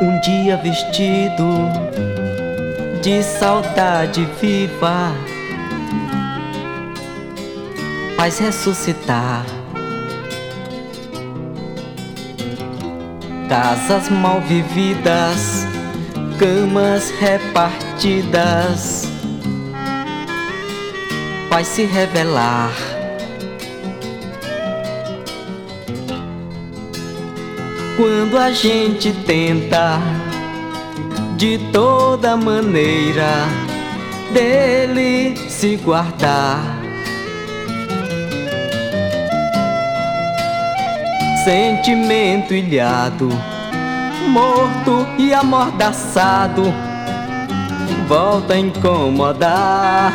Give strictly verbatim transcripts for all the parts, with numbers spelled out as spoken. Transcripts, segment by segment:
Um dia vestido de saudade viva, faz ressuscitar casas mal vividas, camas repartidas, faz se revelar quando a gente tenta de toda maneira dele se guardar. Sentimento ilhado, morto e amordaçado, volta a incomodar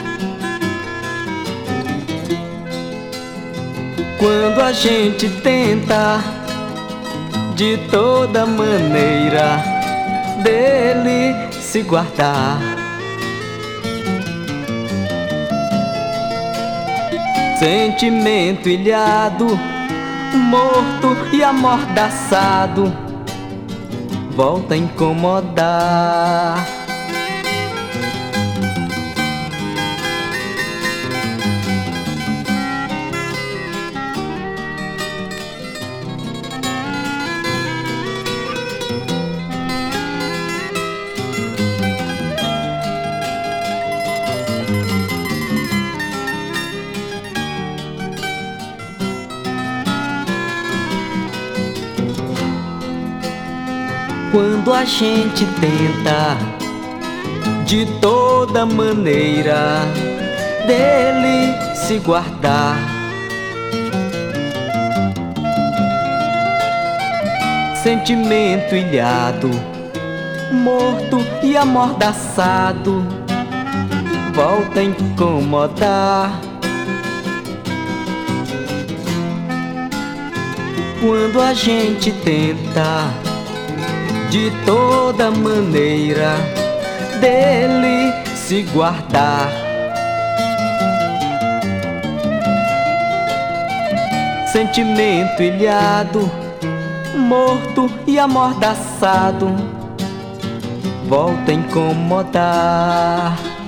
quando a gente tenta de toda maneira dele se guardar. Sentimento ilhado, morto e amordaçado, volta a incomodar. Quando a gente tenta de toda maneira dele se guardar, sentimento ilhado, morto e amordaçado, volta a incomodar. Quando a gente tenta de toda maneira dele se guardar, sentimento ilhado, morto e amordaçado, volta a incomodar.